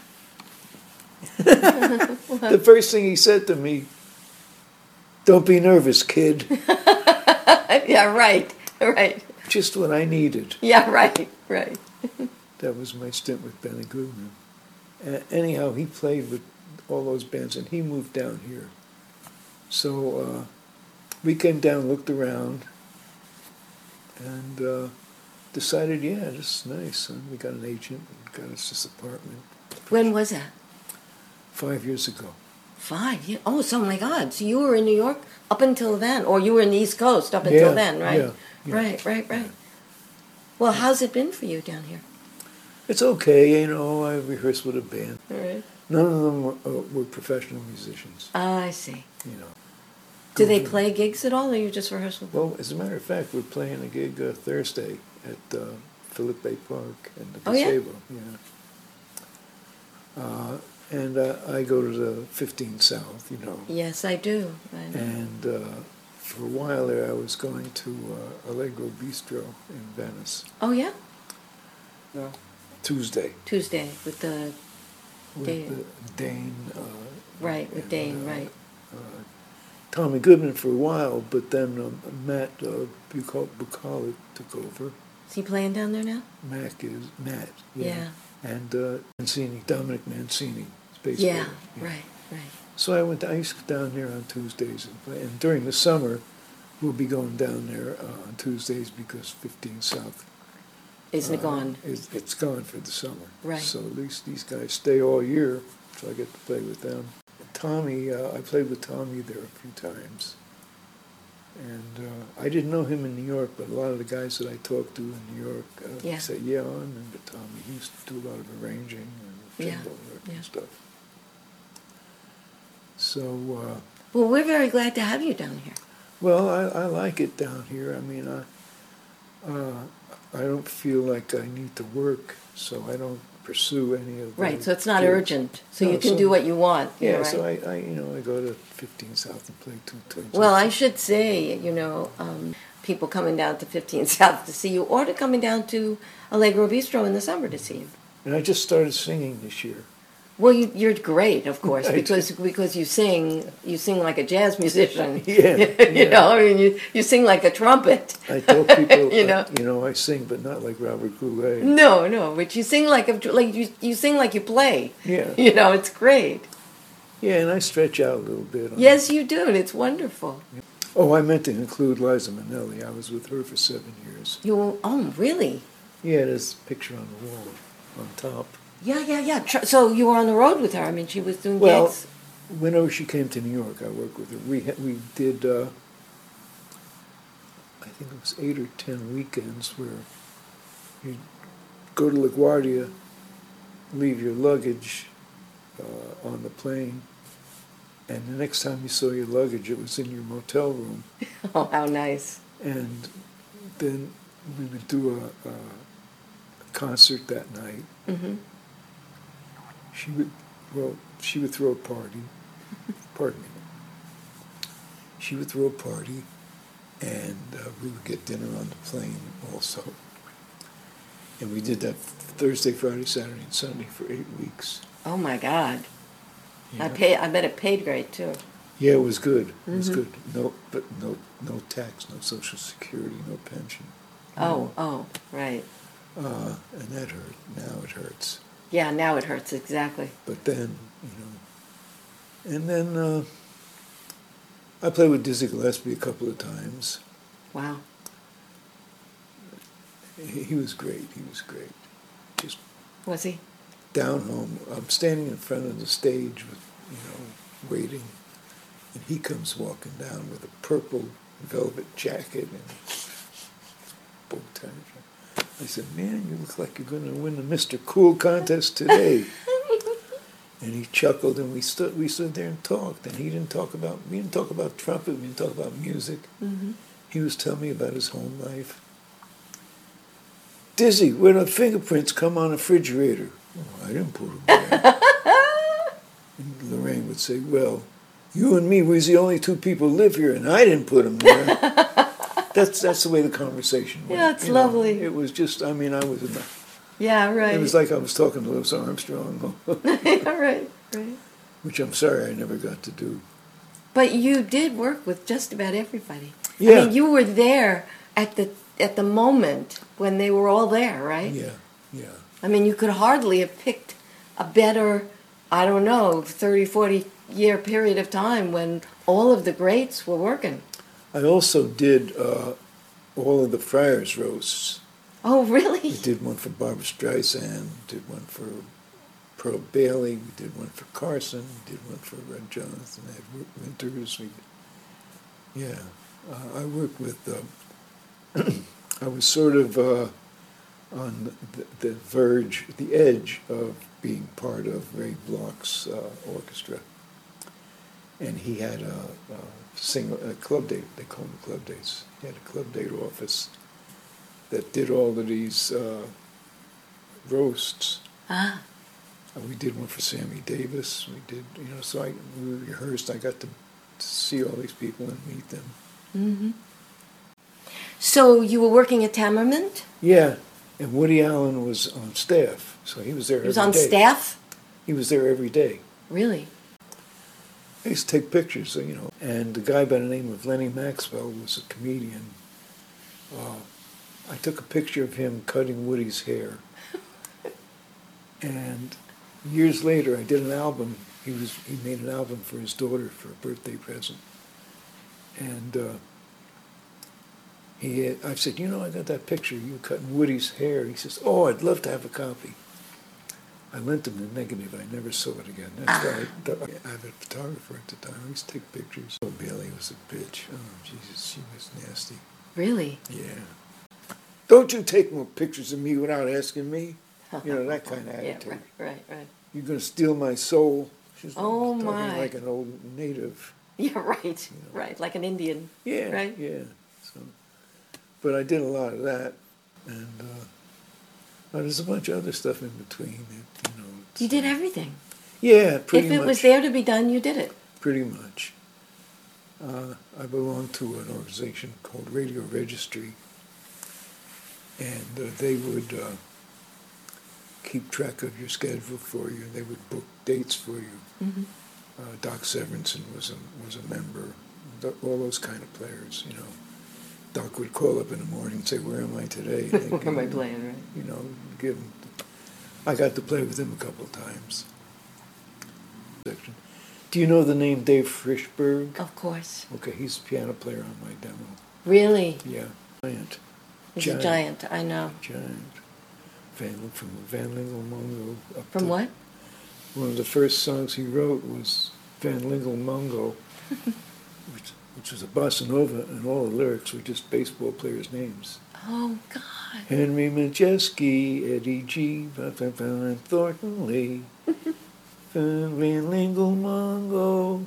[SPEAKER 3] The first thing he said to me, "Don't be nervous, kid."
[SPEAKER 1] Yeah, right.
[SPEAKER 3] Just what I needed.
[SPEAKER 1] Yeah, right.
[SPEAKER 3] That was my stint with Benny Goodman. Anyhow, he played with all those bands, and he moved down here. So we came down, looked around, and decided, yeah, this is nice. And we got an agent and got us this apartment.
[SPEAKER 1] When was that?
[SPEAKER 3] 5 years ago.
[SPEAKER 1] 5 years? Oh, so my God. So you were in New York up until then, or you were in the East Coast up until then, right?
[SPEAKER 3] Yeah.
[SPEAKER 1] Right. Well, how's it been for you down here?
[SPEAKER 3] It's okay, I rehearse with a band.
[SPEAKER 1] All right.
[SPEAKER 3] None of them were professional musicians.
[SPEAKER 1] I see. Do they play gigs at all, or you just rehearse with them?
[SPEAKER 3] Well, as a matter of fact, we're playing a gig Thursday at Philip Bay Park and the
[SPEAKER 1] Oh, yeah?
[SPEAKER 3] Gazebo. And I go to the 15 South,
[SPEAKER 1] Yes, I do.
[SPEAKER 3] And for a while there, I was going to Allegro Bistro in Venice.
[SPEAKER 1] Oh, yeah?
[SPEAKER 3] Tuesday.
[SPEAKER 1] With the Dane.
[SPEAKER 3] Dane.
[SPEAKER 1] Right, with Dane, right.
[SPEAKER 3] Tommy Goodman for a while, but then Matt Bucolic took over.
[SPEAKER 1] Is he playing down there now?
[SPEAKER 3] Matt,
[SPEAKER 1] Yeah.
[SPEAKER 3] And Dominic Mancini, bass
[SPEAKER 1] Yeah,
[SPEAKER 3] player.
[SPEAKER 1] right.
[SPEAKER 3] So I used to go down there on Tuesdays and play. And during the summer, we'll be going down there on Tuesdays because 15 South
[SPEAKER 1] Isn't it gone?
[SPEAKER 3] It's gone for the summer.
[SPEAKER 1] Right.
[SPEAKER 3] So at least these guys stay all year, so I get to play with them. Tommy, I played with Tommy there a few times. And I didn't know him in New York, but a lot of the guys that I talked to in New York say, yeah, I remember Tommy. He used to do a lot of arranging and jungle work and stuff. So...
[SPEAKER 1] well, we're very glad to have you down here.
[SPEAKER 3] well, I like it down here. I mean, I don't feel like I need to work, so I don't pursue any of the
[SPEAKER 1] Right, so it's not
[SPEAKER 3] gigs.
[SPEAKER 1] urgent. So
[SPEAKER 3] No,
[SPEAKER 1] you can do what you want.
[SPEAKER 3] Yeah,
[SPEAKER 1] right?
[SPEAKER 3] so I go to 15 South and play 2 times.
[SPEAKER 1] Well, I should say, people coming down to 15 South to see you, or to coming down to Allegro Bistro in the summer to see you.
[SPEAKER 3] And I just started singing this year.
[SPEAKER 1] Well, you're great, of course,
[SPEAKER 3] I
[SPEAKER 1] because you sing like a jazz musician.
[SPEAKER 3] Yeah,
[SPEAKER 1] I mean, you sing like a trumpet.
[SPEAKER 3] I tell people,
[SPEAKER 1] You know.
[SPEAKER 3] I sing, but not like Robert Goulet.
[SPEAKER 1] No, but you sing like you sing like you play.
[SPEAKER 3] Yeah.
[SPEAKER 1] It's great.
[SPEAKER 3] Yeah, and I stretch out a little bit.
[SPEAKER 1] Yes, you do, and it's wonderful.
[SPEAKER 3] Oh, I meant to include Liza Minnelli. I was with her for 7 years.
[SPEAKER 1] Oh, really?
[SPEAKER 3] Yeah, there's a picture on the wall on top.
[SPEAKER 1] Yeah. So you were on the road with her. I mean, she was doing
[SPEAKER 3] Well,
[SPEAKER 1] gigs.
[SPEAKER 3] whenever she came to New York, I worked with her. We did, I think it was 8 or 10 weekends where you go to LaGuardia, leave your luggage on the plane, and the next time you saw your luggage, it was in your motel room.
[SPEAKER 1] Oh, how nice.
[SPEAKER 3] And then we would do a concert that night.
[SPEAKER 1] Mm-hmm.
[SPEAKER 3] She would throw a party. Pardon me. She would throw a party, and we would get dinner on the plane also. And we did that Thursday, Friday, Saturday, and Sunday for 8 weeks.
[SPEAKER 1] Oh my God.
[SPEAKER 3] Yeah.
[SPEAKER 1] I bet it paid great too.
[SPEAKER 3] Yeah, it was good. It was
[SPEAKER 1] Mm-hmm.
[SPEAKER 3] good. No tax, no Social Security, no pension.
[SPEAKER 1] Oh, right.
[SPEAKER 3] And that hurt. Now it hurts.
[SPEAKER 1] Yeah, now it hurts, exactly.
[SPEAKER 3] But then, and then I played with Dizzy Gillespie a couple of times.
[SPEAKER 1] Wow.
[SPEAKER 3] He was great. He was great. Just
[SPEAKER 1] Was he?
[SPEAKER 3] down home. I'm standing in front of the stage with, waiting, and he comes walking down with a purple velvet jacket and bow tie. I said, "Man, you look like you're going to win the Mr. Cool contest today." And he chuckled, and we stood there and talked. And we didn't talk about trumpet. We didn't talk about music.
[SPEAKER 1] Mm-hmm.
[SPEAKER 3] He was telling me about his home life. "Dizzy, where the fingerprints come on a refrigerator?" "Oh, I didn't put them there." And Lorraine would say, "Well, you and me, we're the only 2 people live here, and I didn't put them there." That's the way the conversation went.
[SPEAKER 1] Yeah, it's lovely.
[SPEAKER 3] It was just, I was in the,
[SPEAKER 1] Yeah, right.
[SPEAKER 3] it was like I was talking to Louis Armstrong,
[SPEAKER 1] Yeah, right.
[SPEAKER 3] which I'm sorry I never got to do.
[SPEAKER 1] But you did work with just about everybody.
[SPEAKER 3] Yeah.
[SPEAKER 1] I mean, you were there at the moment when they were all there, right?
[SPEAKER 3] Yeah.
[SPEAKER 1] I mean, you could hardly have picked a better, 30, 40 year period of time when all of the greats were working.
[SPEAKER 3] I also did all of the Friars roasts.
[SPEAKER 1] Oh, really?
[SPEAKER 3] We did one for Barbra Streisand, did one for Pearl Bailey, we did one for Carson, we did one for Red Jonathan, Edward Winters. I worked with, I was sort of on the verge, the edge of being part of Ray Bloch's orchestra. And he had a club date, they call them club dates. He had a club date office that did all of these roasts.
[SPEAKER 1] Ah.
[SPEAKER 3] We did one for Sammy Davis. We did, so we rehearsed. I got to see all these people and meet them.
[SPEAKER 1] Mm-hmm. So you were working at Tammerman?
[SPEAKER 3] Yeah, and Woody Allen was on staff, so he was there every day.
[SPEAKER 1] He was on staff?
[SPEAKER 3] He was there every day.
[SPEAKER 1] Really?
[SPEAKER 3] I used to take pictures, and the guy by the name of Lenny Maxwell was a comedian. I took a picture of him cutting Woody's hair. And years later, I did an album. He made an album for his daughter for a birthday present. And I said, I got that picture of you cutting Woody's hair. He says, oh, I'd love to have a copy. I lent him the negative. I never saw it again. That's why I have a photographer at the time. I used to take pictures. Oh, Bailey was a bitch. Oh, Jesus, she was nasty.
[SPEAKER 2] Really?
[SPEAKER 3] Yeah. Don't you take more pictures of me without asking me? That kind of attitude.
[SPEAKER 2] Yeah, right.
[SPEAKER 3] You're going to steal my soul. She's
[SPEAKER 2] Oh,
[SPEAKER 3] talking
[SPEAKER 2] my.
[SPEAKER 3] like an old native.
[SPEAKER 2] Yeah, right, right, like an Indian.
[SPEAKER 3] Yeah,
[SPEAKER 2] right?
[SPEAKER 3] yeah. So, but I did a lot of that, and there's a bunch of other stuff in between.
[SPEAKER 2] You did everything.
[SPEAKER 3] Yeah, pretty much.
[SPEAKER 2] If it was there to be done, you did it.
[SPEAKER 3] Pretty much. I belong to an organization called Radio Registry, and they would keep track of your schedule for you. They would book dates for you.
[SPEAKER 2] Mm-hmm.
[SPEAKER 3] Doc Severinsen was a member. All those kind of players, Doc would call up in the morning and say, "Where am I today?"
[SPEAKER 2] Where am I playing, right?
[SPEAKER 3] Give him. I got to play with him a couple of times. Do you know the name Dave Frischberg?
[SPEAKER 2] Of course.
[SPEAKER 3] Okay, he's a piano player on my demo.
[SPEAKER 2] Really?
[SPEAKER 3] Yeah, giant.
[SPEAKER 2] He's a giant, I know.
[SPEAKER 3] Giant. From Van Lingle up
[SPEAKER 2] From
[SPEAKER 3] to,
[SPEAKER 2] what?
[SPEAKER 3] One of the first songs he wrote was Van Lingle Mungo, which was a bossa nova, and all the lyrics were just baseball players' names.
[SPEAKER 2] Oh, God.
[SPEAKER 3] Henry Majeski, Eddie G., and Thornton Lee, Van Lingle Mungo.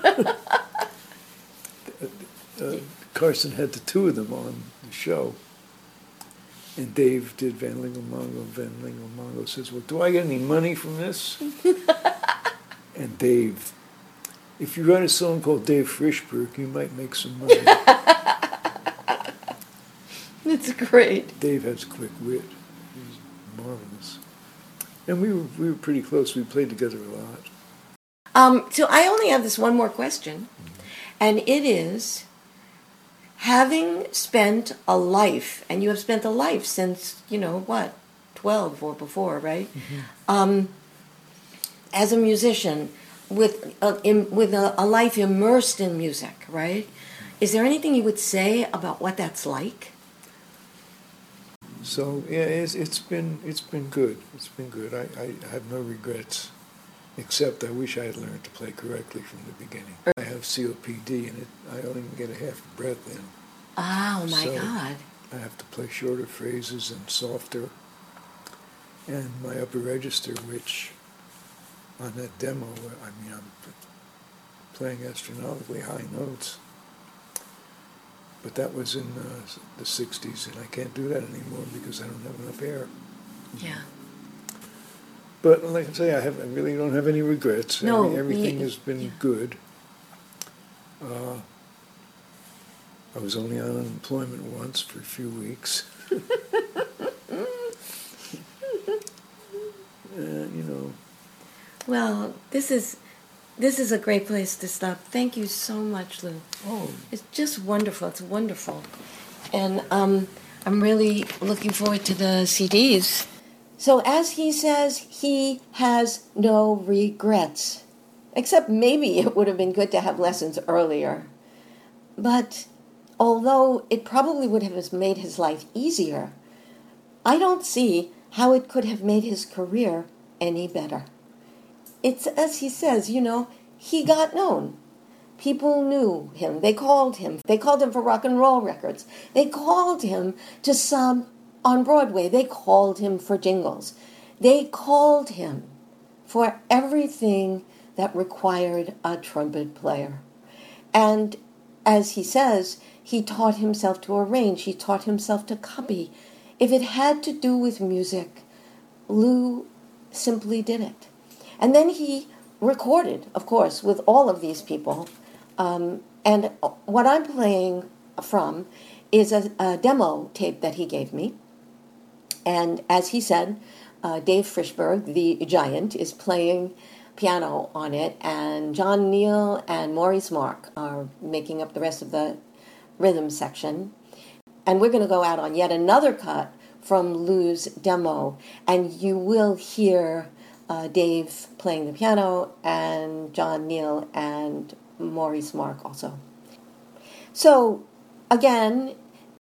[SPEAKER 3] Carson had the two of them on the show. And Dave did Van Lingle Mungo. Van Lingle Mungo says, "Well, do I get any money from this?" And Dave, "If you write a song called Dave Frischberg, you might make some money."
[SPEAKER 2] It's great.
[SPEAKER 3] Dave has quick wit. He's marvelous. And we were pretty close. We played together a lot.
[SPEAKER 2] So I only have this one more question, and it is, having spent a life, and you have spent a life since, 12 or before, right? Mm-hmm. As a musician, with a life immersed in music, right? Is there anything you would say about what that's like?
[SPEAKER 3] So yeah, it's been good. It's been good. I have no regrets, except I wish I had learned to play correctly from the beginning. I have COPD, and I only get a half a breath in.
[SPEAKER 2] Oh my
[SPEAKER 3] so
[SPEAKER 2] God!
[SPEAKER 3] I have to play shorter phrases and softer. And my upper register, which on that demo, I'm playing astronomically high notes. But that was in the 60s, and I can't do that anymore because I don't have enough air.
[SPEAKER 2] Yeah.
[SPEAKER 3] But like I say, I really don't have any regrets.
[SPEAKER 2] No,
[SPEAKER 3] everything has been good. I was only on unemployment once for a few weeks.
[SPEAKER 2] Well, this is a great place to stop. Thank you so much, Lou.
[SPEAKER 3] Oh.
[SPEAKER 2] It's just wonderful. It's wonderful. And I'm really looking forward to the CDs.
[SPEAKER 1] So as he says, he has no regrets. Except maybe it would have been good to have lessons earlier. But although it probably would have made his life easier, I don't see how it could have made his career any better. It's as he says, he got known. People knew him. They called him. They called him for rock and roll records. They called him to sub on Broadway. They called him for jingles. They called him for everything that required a trumpet player. And as he says, he taught himself to arrange. He taught himself to copy. If it had to do with music, Lou simply did it. And then he recorded, of course, with all of these people. And what I'm playing from is a demo tape that he gave me. And as he said, Dave Frischberg, the giant, is playing piano on it, and John Neal and Maurice Mark are making up the rest of the rhythm section. And we're going to go out on yet another cut from Lou's demo, and you will hear Dave playing the piano, and John Neal and Maurice Mark also. So, again,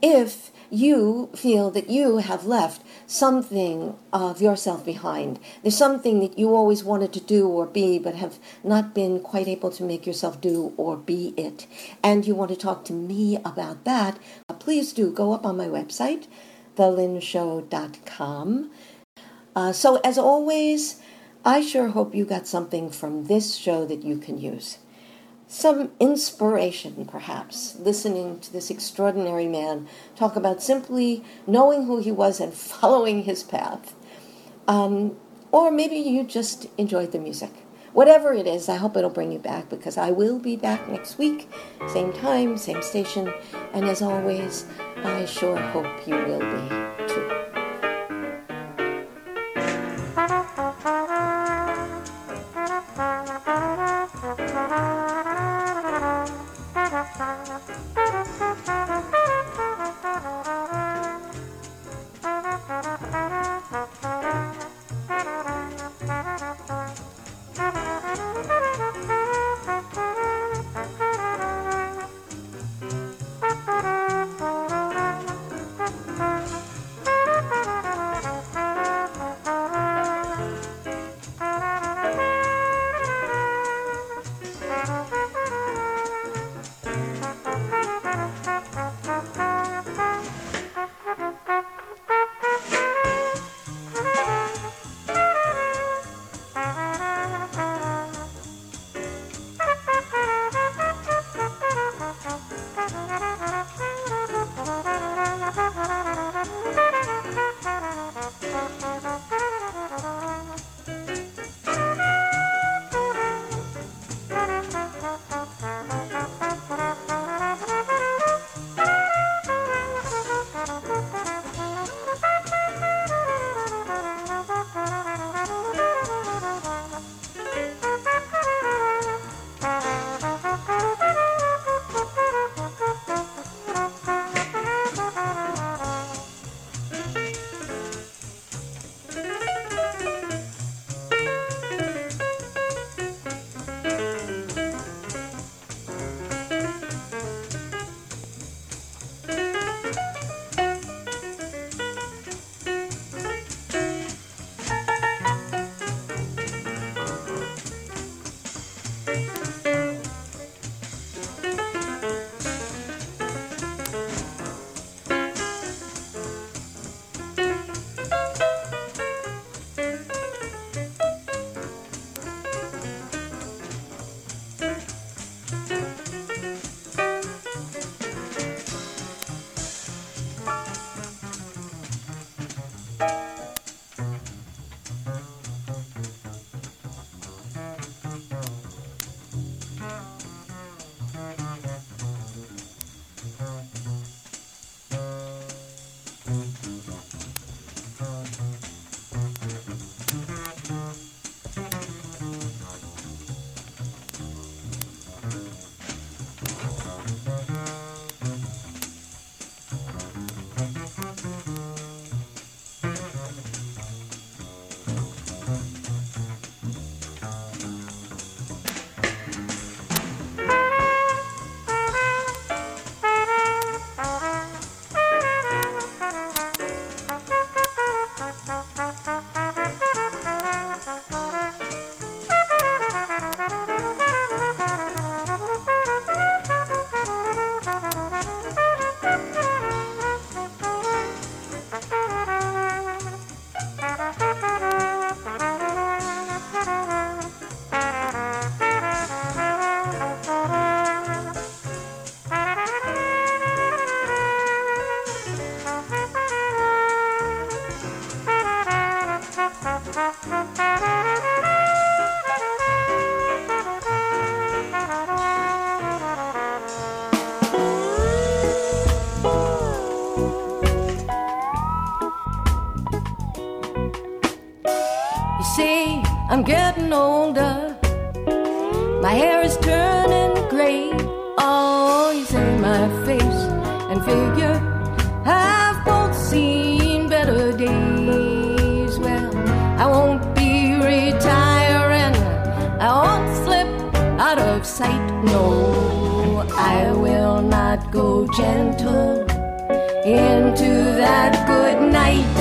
[SPEAKER 1] if you feel that you have left something of yourself behind. There's something that you always wanted to do or be, but have not been quite able to make yourself do or be it, and you want to talk to me about that, please do go up on my website, thelynshow.com. So as always, I sure hope you got something from this show that you can use. Some inspiration, perhaps, listening to this extraordinary man talk about simply knowing who he was and following his path. Or maybe you just enjoyed the music. Whatever it is, I hope it'll bring you back, because I will be back next week, same time, same station, and as always, I sure hope you will be too.
[SPEAKER 2] See, I'm getting older. My hair is turning gray. Oh, you say my face and figure have both seen better days. Well, I won't be retiring. I won't slip out of sight. No, I will not go gentle into that good night.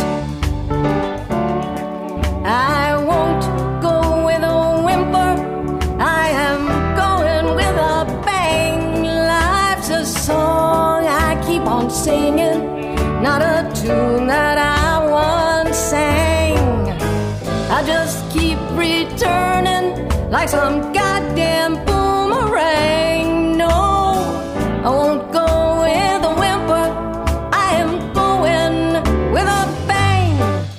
[SPEAKER 2] I won't go with a whimper, I am going with a bang. Life's a song I keep on singing, not a tune that I once sang. I just keep returning like some goddamn boomerang. No, I won't go with a whimper, I am going with a bang.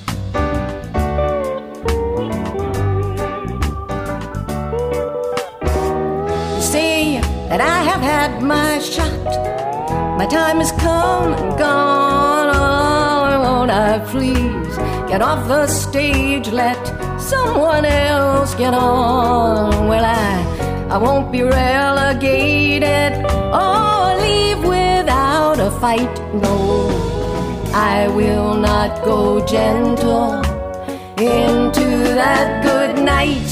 [SPEAKER 2] You see that I have had my shot, my time has come and gone. Oh, won't I please get off the stage, let someone else get on. Well, I won't be relegated or leave without a fight. No, I will not go gentle into that good night.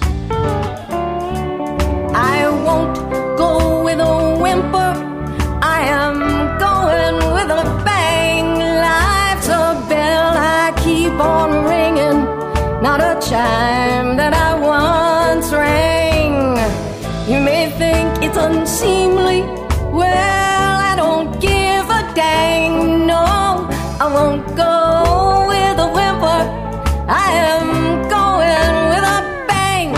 [SPEAKER 2] I won't go with a whimper, I am going with a bang. Life's a bell I keep on ringing, not a chime that I once rang. You may think it's unseemly, well, I don't give a dang. No, I won't go with a whimper, I am going with a bang.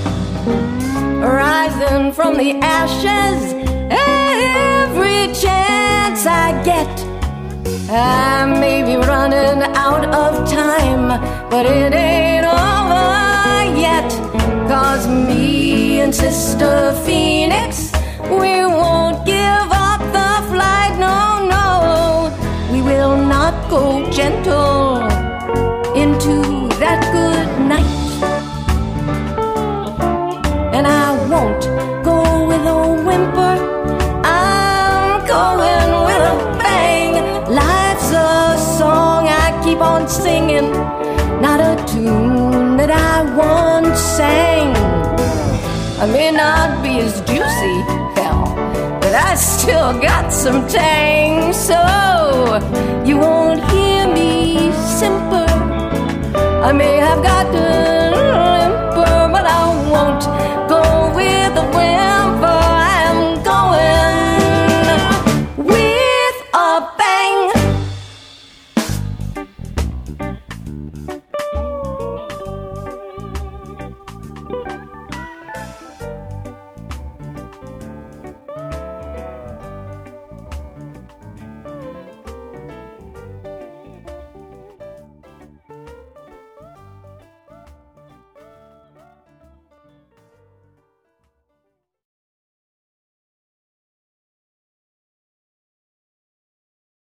[SPEAKER 2] Rising from the ashes every chance I get. I may be running out of time, but it ain't over yet. 'Cause me and Sister Phoenix, we won't give up the flight. No, no, we will not go gentle into that good night. And I won't go with a whimper, I'm going with a bang. Life's a song I keep on singing, not a tune that I once sang. I may not be as juicy, hell, but I still got some tang. So you won't hear me simper, I may have gotten